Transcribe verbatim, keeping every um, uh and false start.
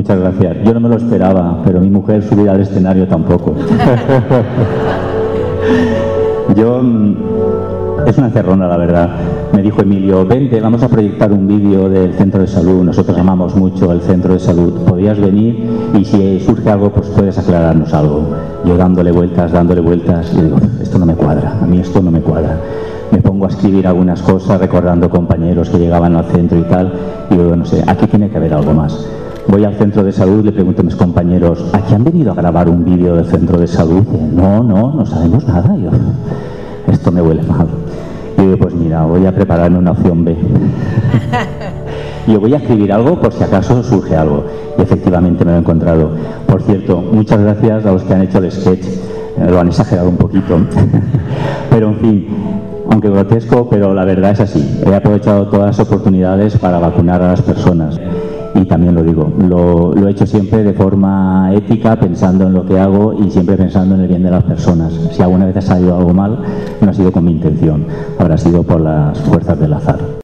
Muchas gracias. Yo no me lo esperaba, pero mi mujer subir al escenario tampoco. Yo... Es una encerrona, la verdad. Me dijo Emilio, vente, vamos a proyectar un vídeo del centro de salud. Nosotros amamos mucho el centro de salud. Podrías venir y si surge algo, pues puedes aclararnos algo. Yo dándole vueltas, dándole vueltas, y digo, esto no me cuadra, a mí esto no me cuadra. Me pongo a escribir algunas cosas, recordando compañeros que llegaban al centro y tal, y digo, no sé, aquí tiene que haber algo más. Voy al centro de salud, le pregunto a mis compañeros, ¿aquí han venido a grabar un vídeo del centro de salud? Y, no, no, no sabemos nada. Y yo, esto me huele mal. Y digo, pues mira, voy a prepararme una opción B. Yo voy a escribir algo por si acaso surge algo. Y efectivamente me lo he encontrado. Por cierto, muchas gracias a los que han hecho el sketch. Eh, lo han exagerado un poquito. Pero en fin, aunque grotesco, pero la verdad es así. He aprovechado todas las oportunidades para vacunar a las personas. Y también lo digo, lo, lo he hecho siempre de forma ética, pensando en lo que hago y siempre pensando en el bien de las personas. Si alguna vez ha salido algo mal, no ha sido con mi intención, habrá sido por las fuerzas del azar.